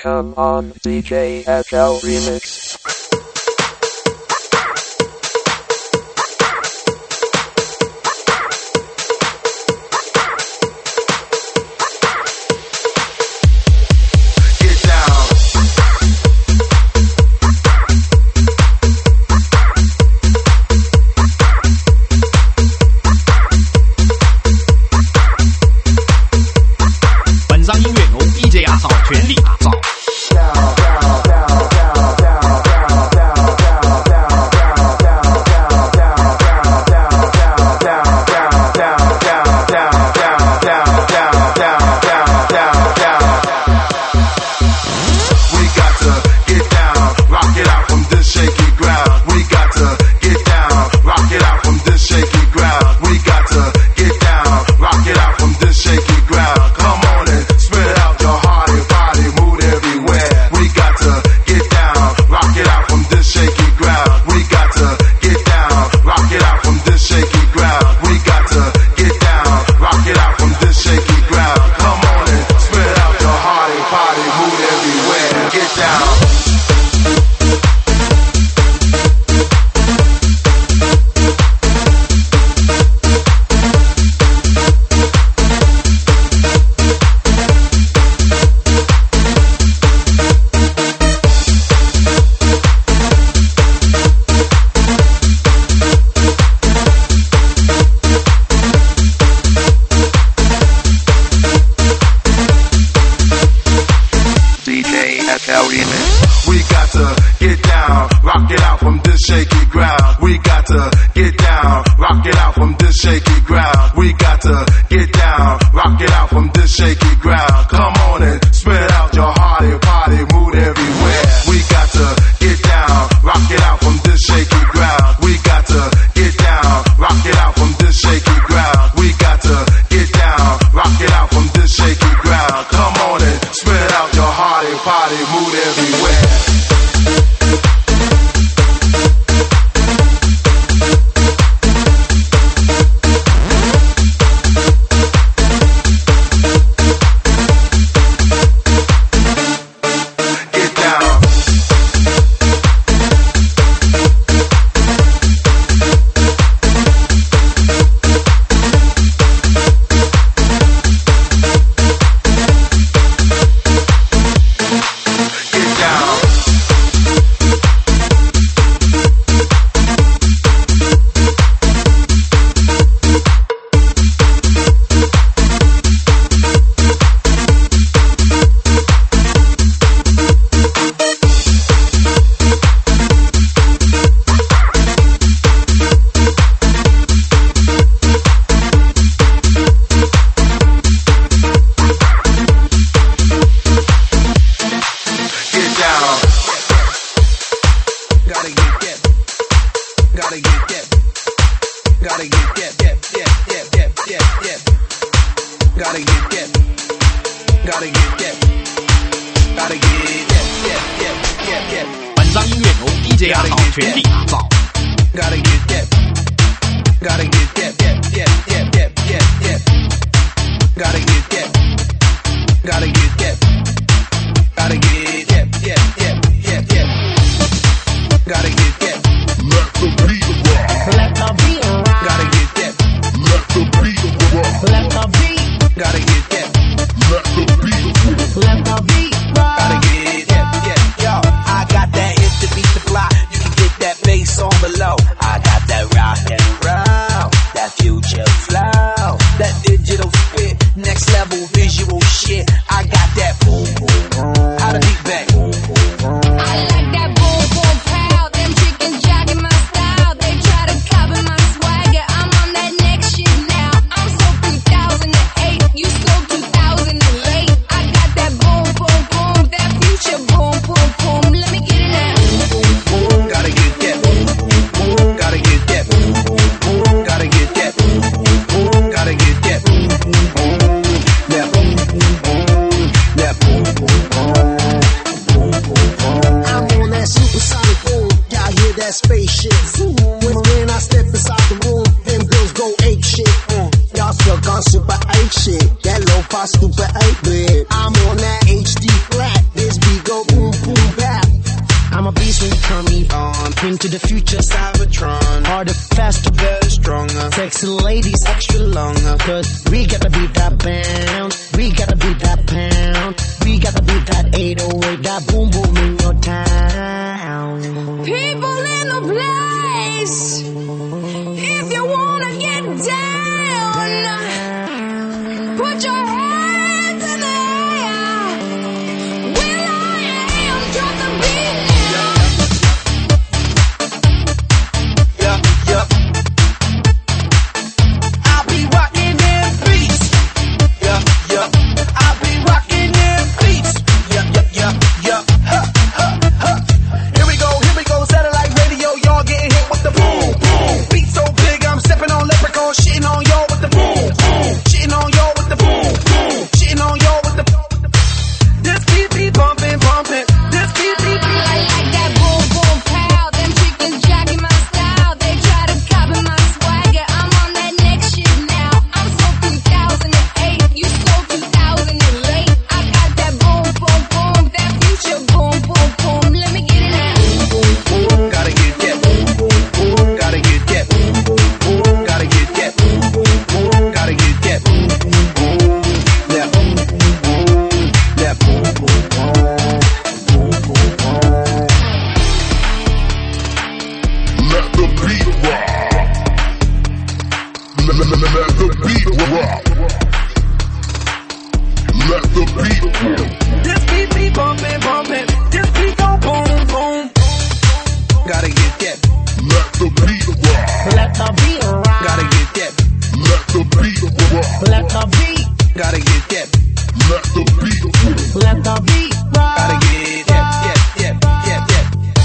Come on, DJ FL Remix. We got to get down, rock it out from this shaky ground. We got to get down, rock it out from this shaky ground. We got to get down, rock it out from this shaky ground. Come on and spread out your hearty party mood everywhere. We got to get down, rock it out from this shaky ground. We got to get down, rock it out from this shaky ground. We got to get down, rock it out from this shaky ground. Come on and spread out your hearty party mood everywhere. When I step inside the room, them girls go ape shit. Y'all stuck on super 8 shit. That low-fi stupid 8-bit. I'm on that HD flat. This beat I'm a beast when you turn me on. Into the future, Cybertron. Harder, faster, better, stronger. Sexy ladies, extra longer. Cause we gotta beat that bounce. We gotta beat that pound. We gotta beat that 808, that boom boom in your town. People in the place, if you wanna get down, put your hands in the air. Will I am, drop the beat now. Yeah, yeah. I'll be rocking them beats. Yeah, yeah. I'll be rocking them beats. Yeah, yeah, yeah, yeah. Ha, ha, ha. Here we go, satellite radio. Y'all getting hit with the boom, boom. Beat so big, I'm stepping on leprechaun, shitting on y'all with the boom, boom. Shitting on y'all with the boom, boom. Shitting on y'all with the boom. This beat be bumping, bumping. This beat be I like that boom boom pow. Them chickens jogging my style. They try to copy my swagger. I'm on that next shit now. I'm so 2008. You so 2008. I got that boom boom boom. That future boom boom boom. Let me get it out. gotta get that. Gotta get that. Gotta get that. Gotta get that. That boom boom boom. That boom boom boom. Boom boom boom. Let the beat rock. Let the beat rock. Let the beat rock. This beat be bumping, bumping. This beat go boom boom. Gotta get that. Let the beat rock. Let the beat rock. Gotta get that. Let the beat rock. Let the beat. Gotta get that. Let the beat rock. Let the beat rock. Gotta get that. Yeah, yeah, yeah, yeah.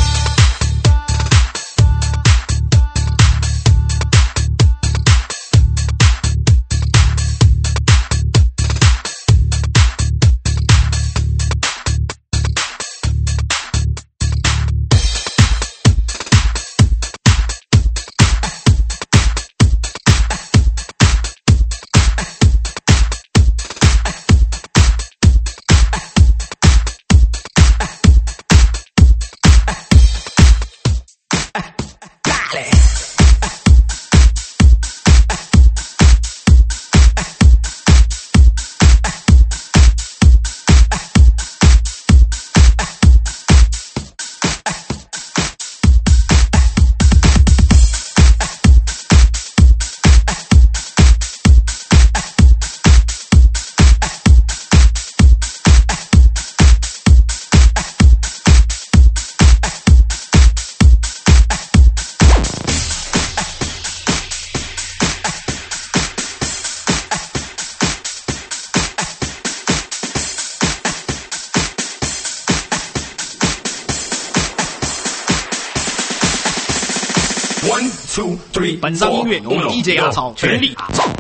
One, two, three， 本张音乐由 DJ 阿超全力打造。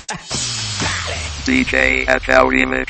DJ FL Remix.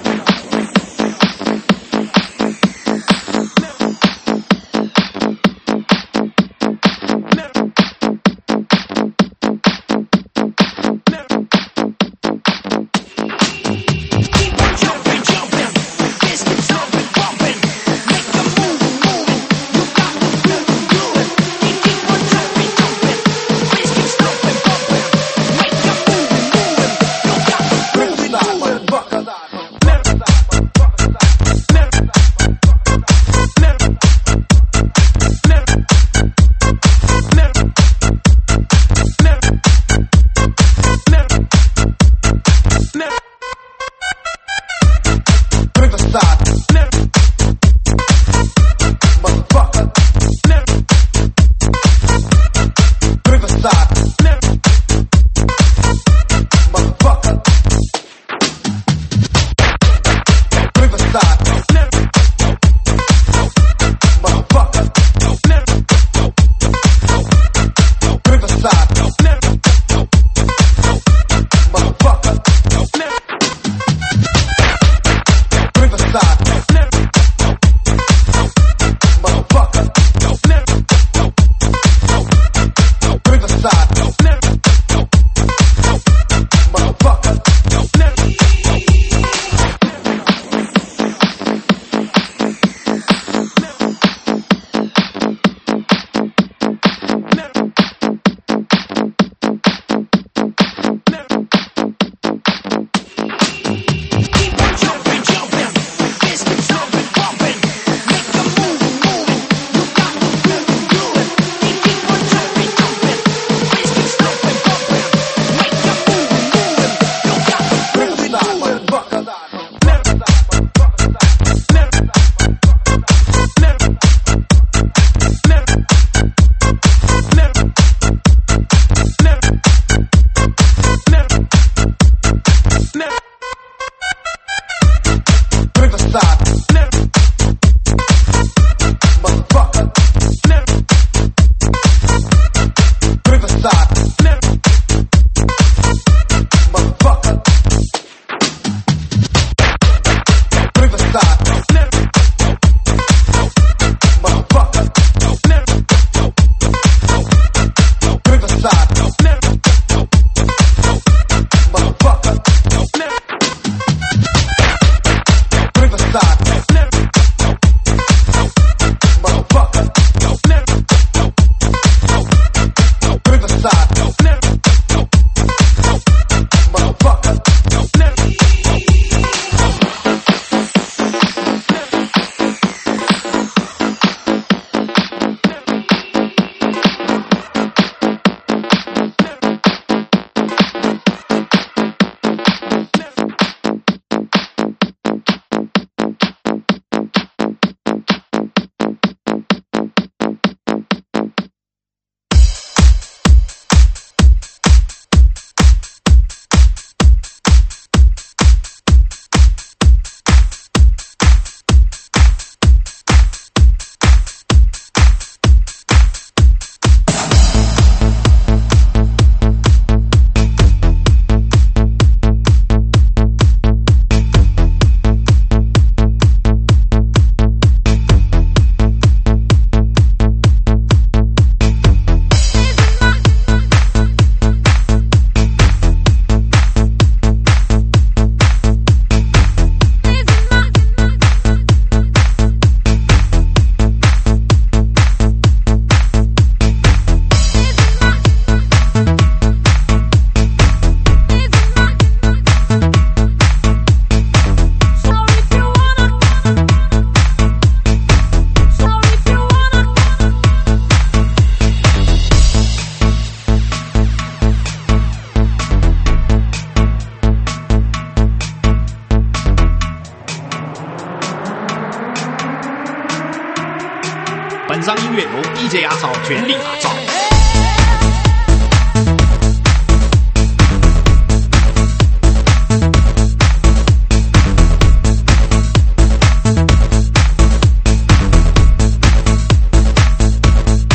本张音乐由 DJ 阿超全力打造。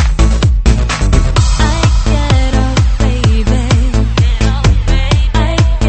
I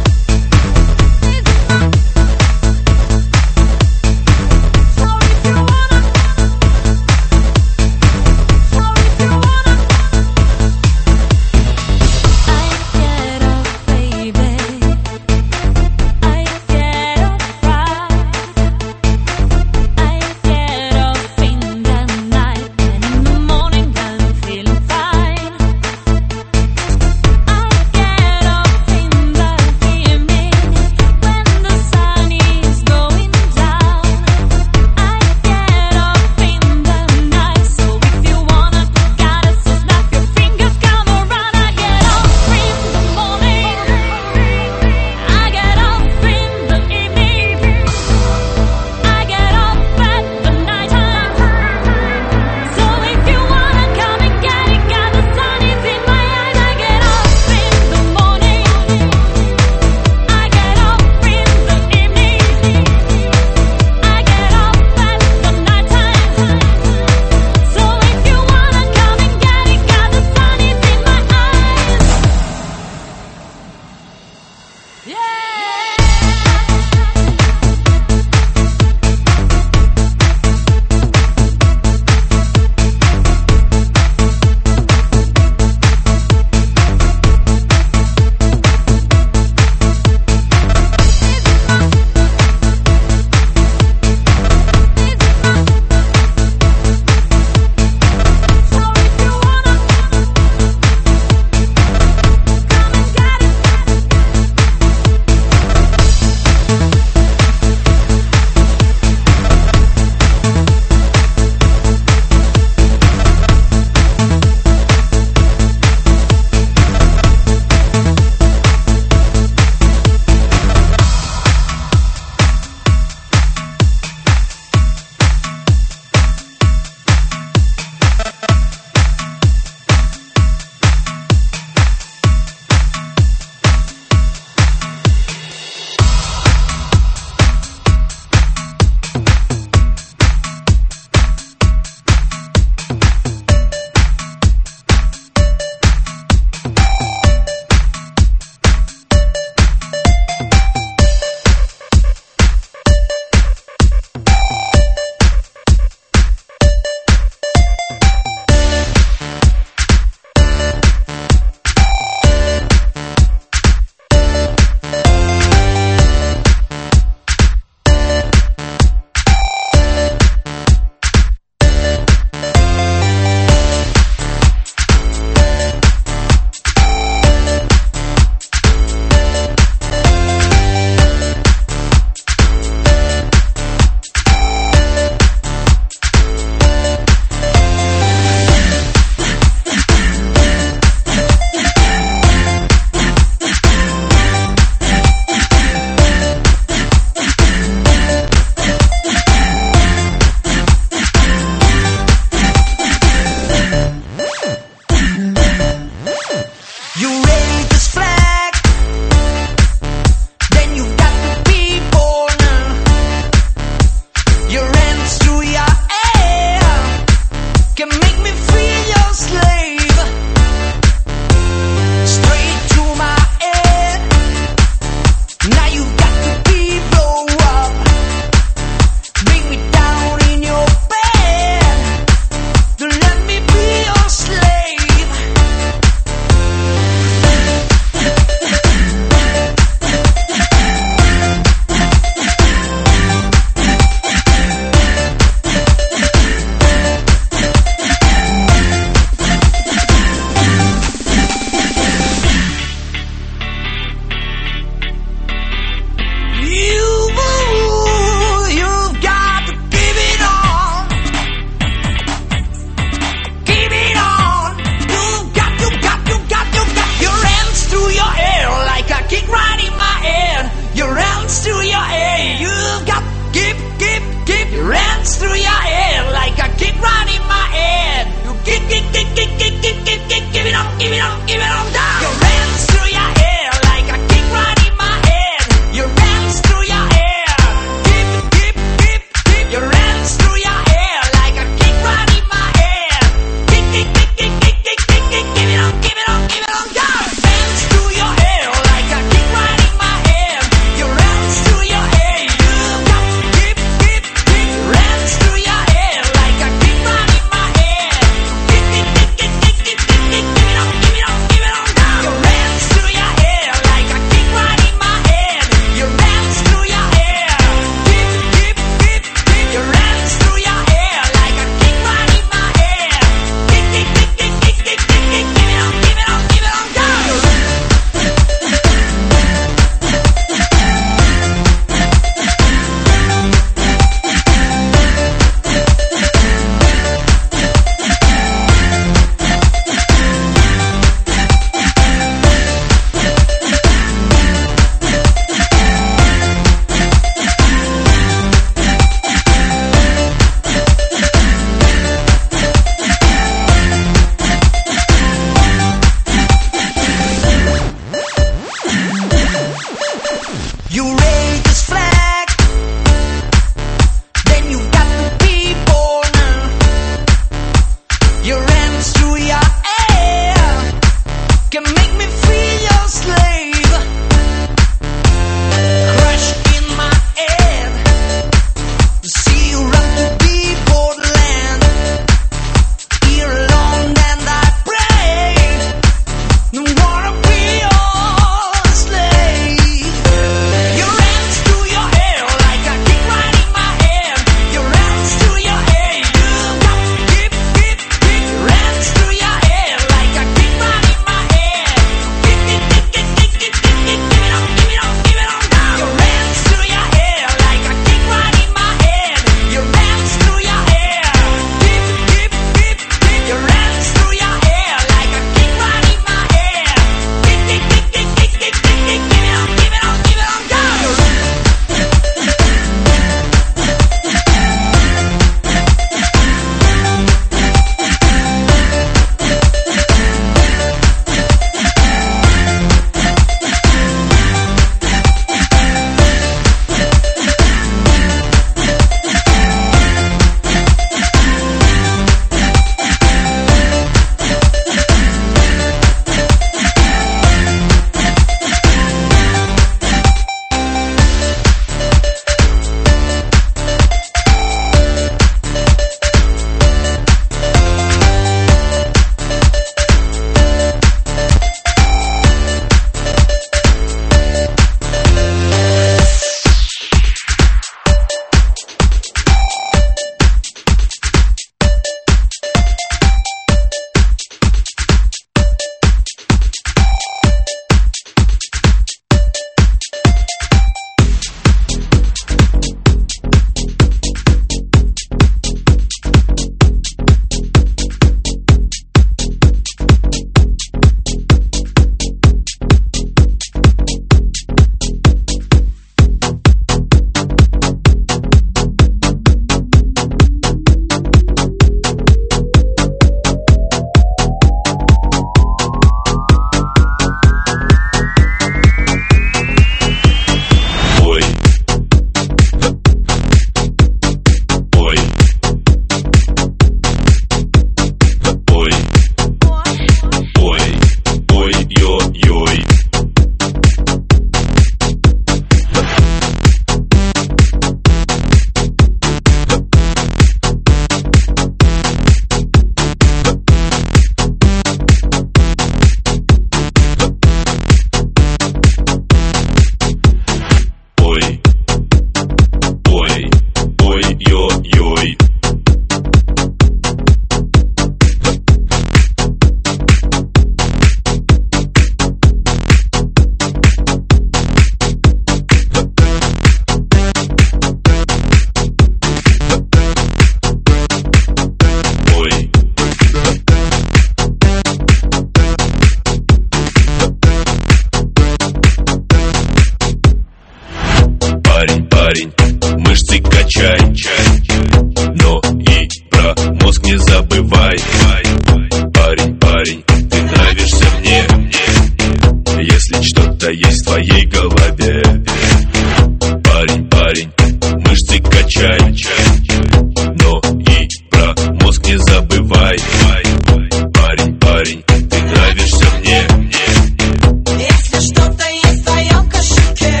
мозг не забывай. Парень, парень, ты нравишься мне. Если что-то есть в твоей голове, парень, парень, мышцы качай, но и про мозг не забывай. Парень, парень, ты нравишься мне. Если что-то есть в твоем кошельке.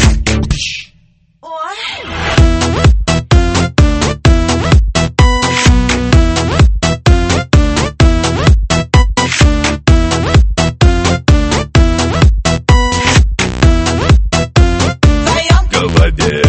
Голове.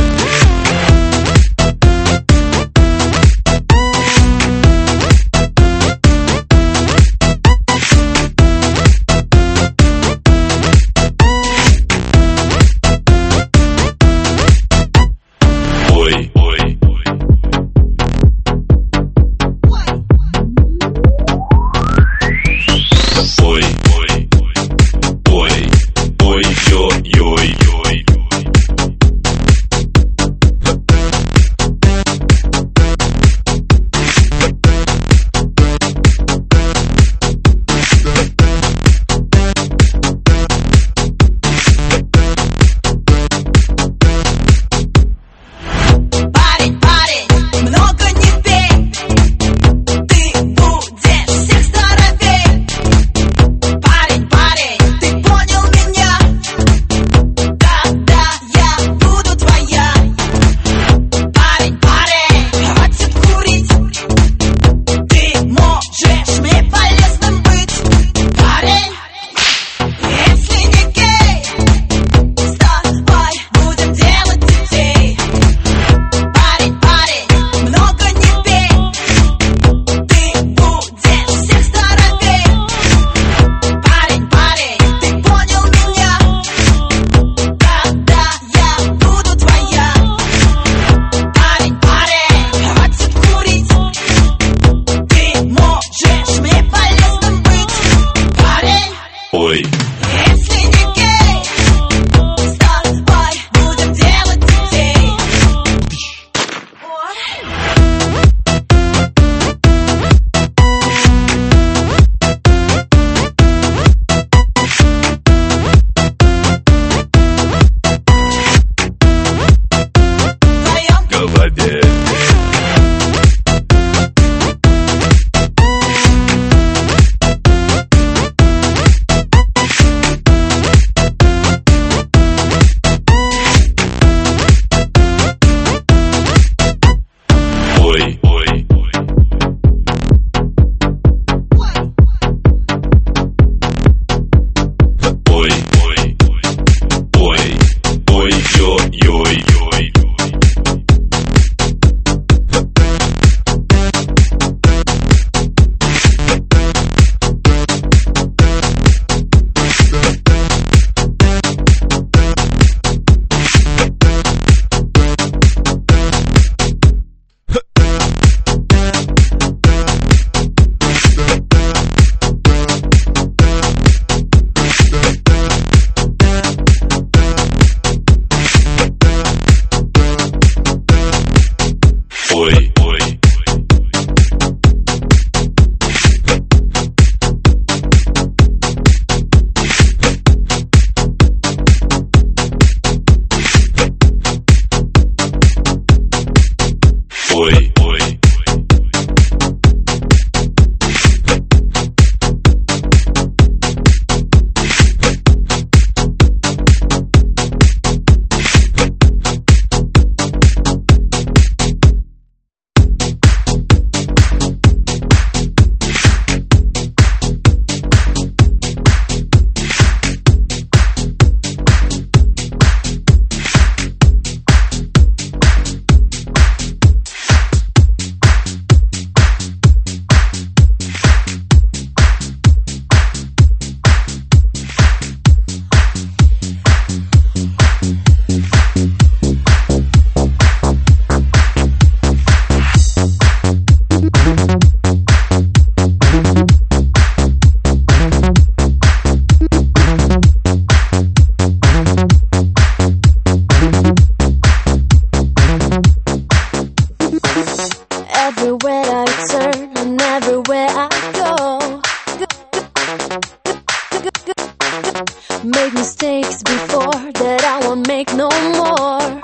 make no more.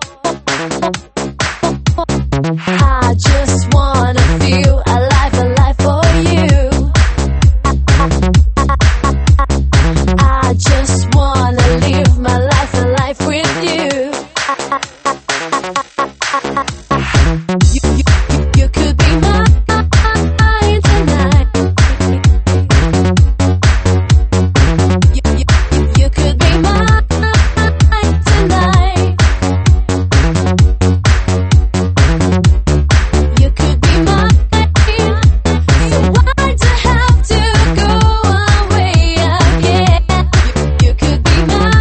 I just wanna feel alive for you. I just wanna live my life with you. You could be mine tonight. You could be mine tonight. You could be mine. So why'd you have to go away again? You could be mine.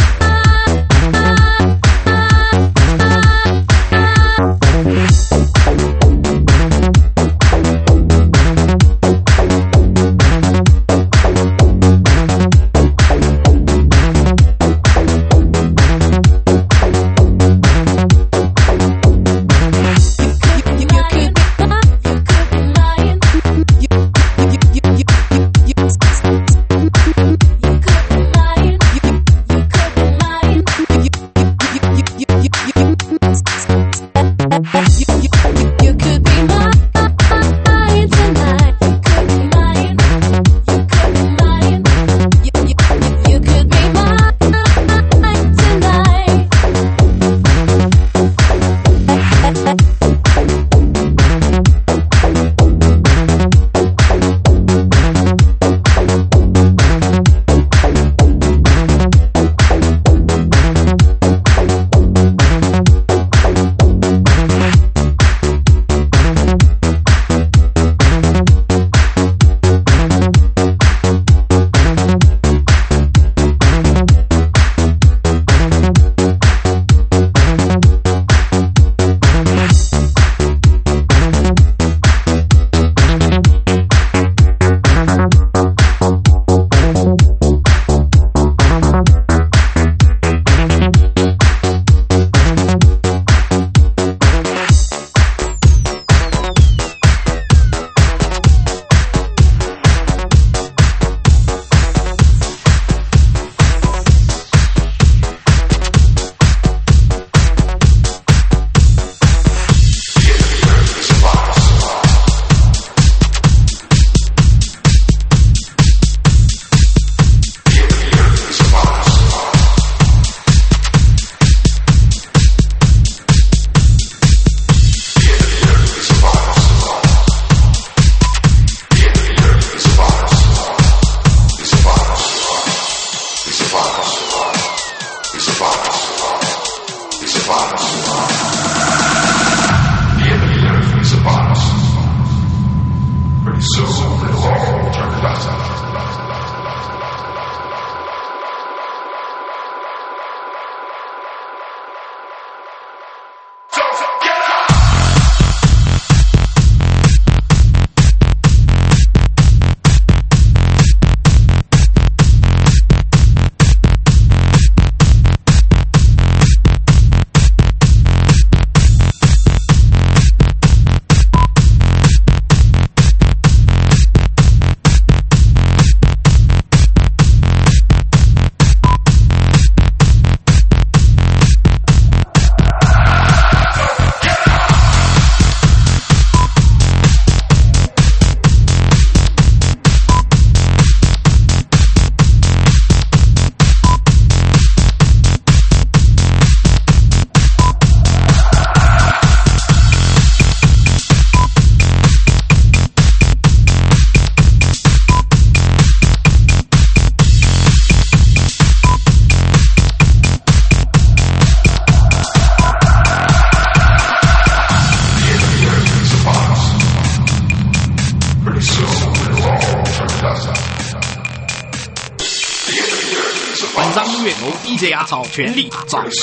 DJ 阿草全力打造。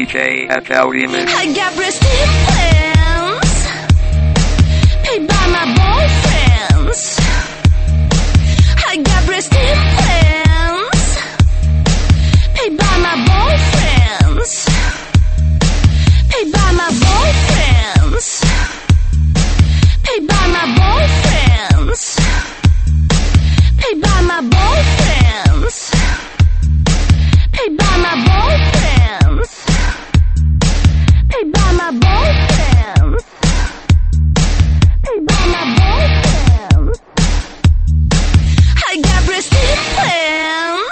DJ FL Remix. I got breast implants paid by my boyfriends. I got breast implants paid by my boyfriends. Paid by my boyfriends. Paid by my boyfriends. Paid by my boyfriends. Paid by my boyfriends. Paid by my boyfriends. Paid by my boyfriends. I got breast implants.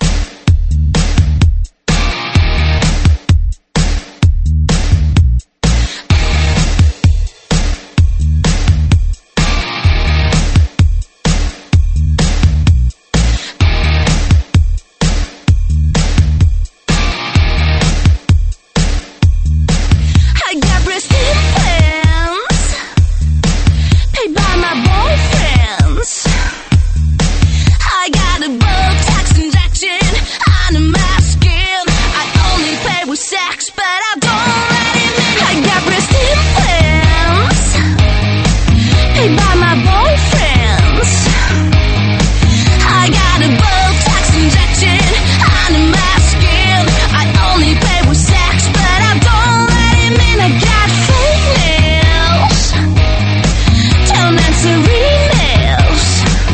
I got breast implants paid by my boyfriends. I got a Botox injection under my skin. I only play with sex, but I don't let him in. I got breast implants paid by my boyfriends. I got a Botox injection under my skin. I only play with sex, but I don't let him in. I got fake nails, turned dancerine nails.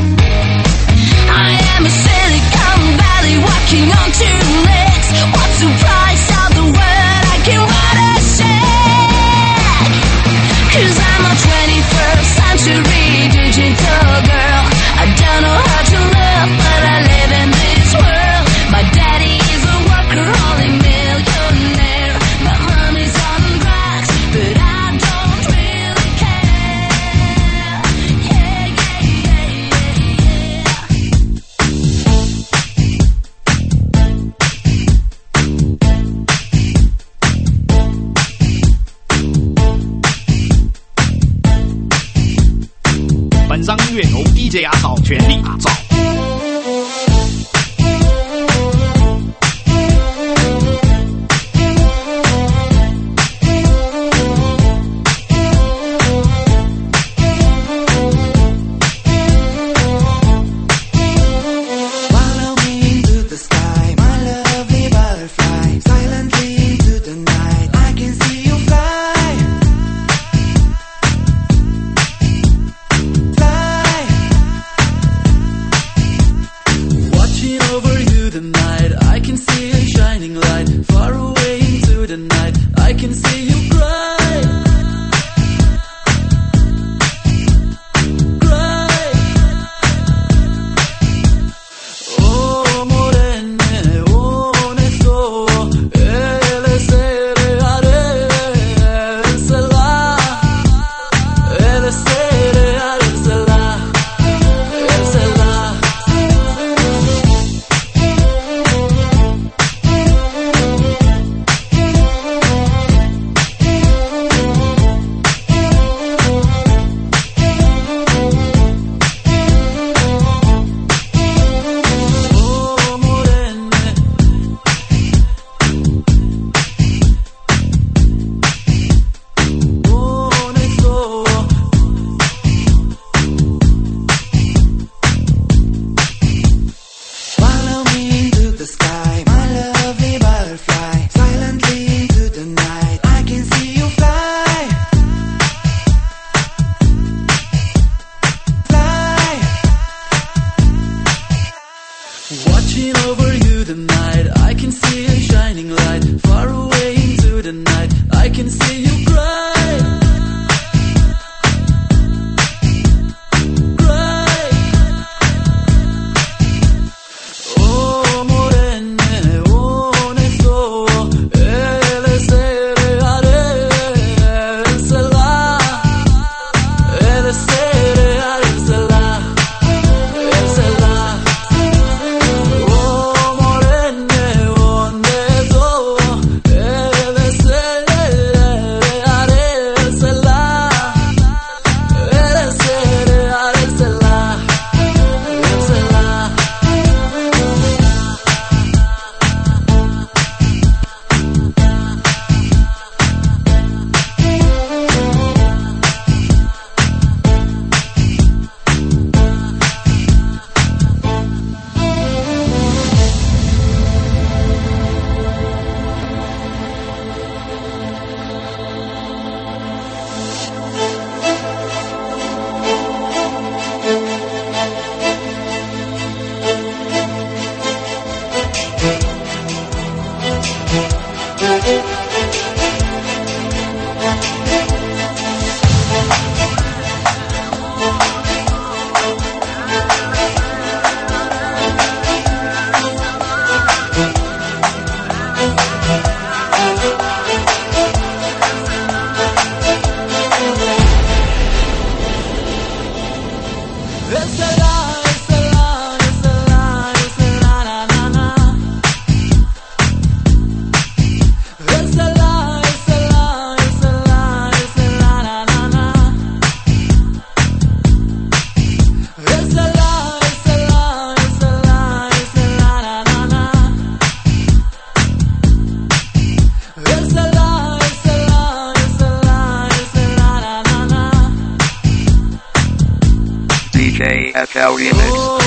I am a Silicon Valley walking on two legs. What surprise of the world I can write a check. 'Cause I'm a 21st century digital girl. I don't know how to love, but I live in this world. My daddy is a workaholic millionaire. My mommy's on drugs, but I don't really care. Yeah, yeah, yeah, yeah, yeah. 本张音乐由 DJ 阿草全力打造。 Follow me into the sky, my lovely butterfly. Silently into the night, I can see you fly. Fly. FL Remix.